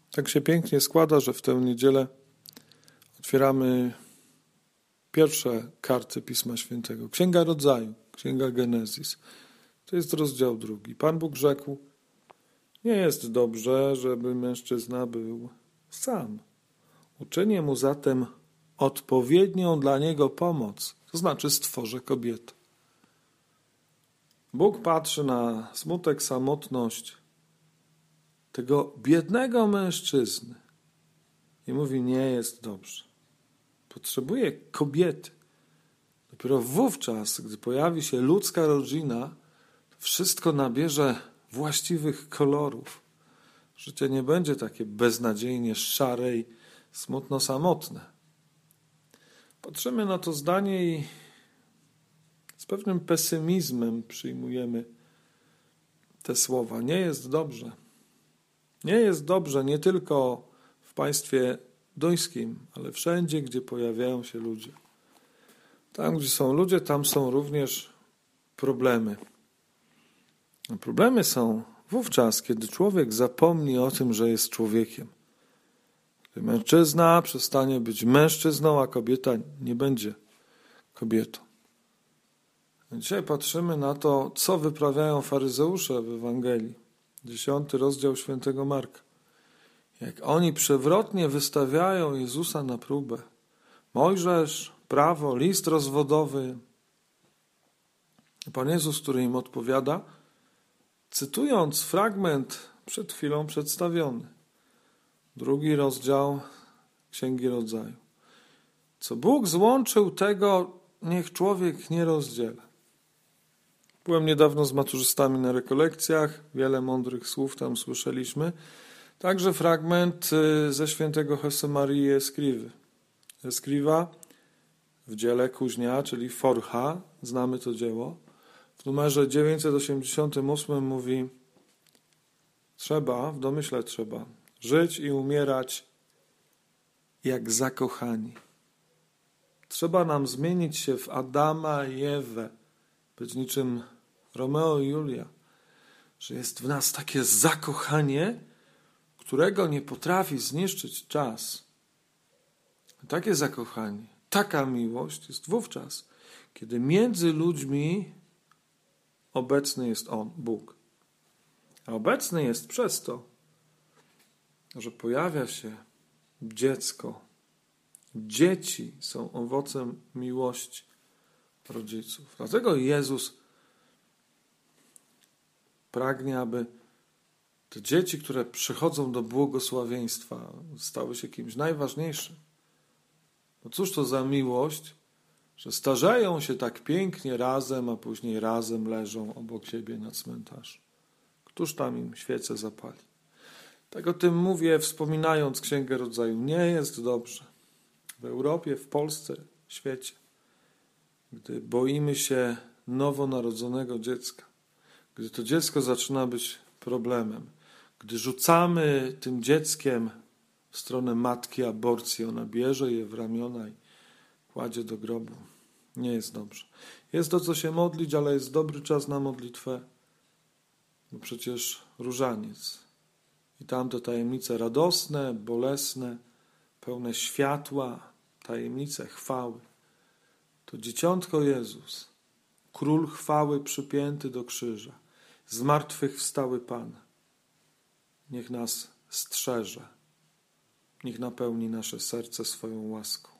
Tak się pięknie składa, że w tę niedzielę otwieramy pierwsze karty Pisma Świętego. Księga Rodzaju, Księga Genezis. To jest rozdział 2. Pan Bóg rzekł: nie jest dobrze, żeby mężczyzna był sam. Uczynię mu zatem odpowiednią dla niego pomoc, to znaczy stworzę kobietę. Bóg patrzy na smutek, samotność tego biednego mężczyzny i mówi: nie jest dobrze. Potrzebuje kobiety. Dopiero wówczas, gdy pojawi się ludzka rodzina, wszystko nabierze właściwych kolorów. Życie nie będzie takie beznadziejnie szare i smutno samotne. Patrzymy na to zdanie i z pewnym pesymizmem przyjmujemy te słowa. Nie jest dobrze. Nie jest dobrze nie tylko w państwie duńskim, ale wszędzie, gdzie pojawiają się ludzie. Tam, gdzie są ludzie, tam są również problemy. A problemy są wówczas, kiedy człowiek zapomni o tym, że jest człowiekiem. Gdy mężczyzna przestanie być mężczyzną, a kobieta nie będzie kobietą. Dzisiaj patrzymy na to, co wyprawiają faryzeusze w Ewangelii. 10 rozdział świętego Marka. Jak oni przewrotnie wystawiają Jezusa na próbę. Mojżesz, prawo, list rozwodowy. Pan Jezus, który im odpowiada, cytując fragment przed chwilą przedstawiony. 2 rozdział Księgi Rodzaju. Co Bóg złączył, tego niech człowiek nie rozdziela. Byłem niedawno z maturzystami na rekolekcjach. Wiele mądrych słów tam słyszeliśmy. Także fragment ze świętego Josemarii Escriwy. Escriva w dziele Kuźnia, czyli Forcha, znamy to dzieło. W numerze 988 mówi: w domyśle trzeba żyć i umierać jak zakochani. Trzeba nam zmienić się w Adama i Ewę, być niczym Romeo i Julia, że jest w nas takie zakochanie, którego nie potrafi zniszczyć czas. Takie zakochanie, taka miłość jest wówczas, kiedy między ludźmi obecny jest On, Bóg. A obecny jest przez to, że pojawia się dziecko. Dzieci są owocem miłości rodziców. Dlatego Jezus pragnie, aby te dzieci, które przychodzą do błogosławieństwa, stały się kimś najważniejszym. No cóż to za miłość, że starzeją się tak pięknie razem, a później razem leżą obok siebie na cmentarzu. Któż tam im świecę zapali? Tak o tym mówię, wspominając Księgę Rodzaju. Nie jest dobrze w Europie, w Polsce, w świecie, gdy boimy się nowonarodzonego dziecka, gdy to dziecko zaczyna być problemem, gdy rzucamy tym dzieckiem w stronę matki aborcji, ona bierze je w ramiona i kładzie do grobu. Nie jest dobrze. Jest o co się modlić, ale jest dobry czas na modlitwę. No przecież różaniec. I tam te tajemnice radosne, bolesne, pełne światła, tajemnice chwały. To dzieciątko Jezus, Król chwały przypięty do krzyża, zmartwychwstały Pan. Niech nas strzeże. Niech napełni nasze serce swoją łaską.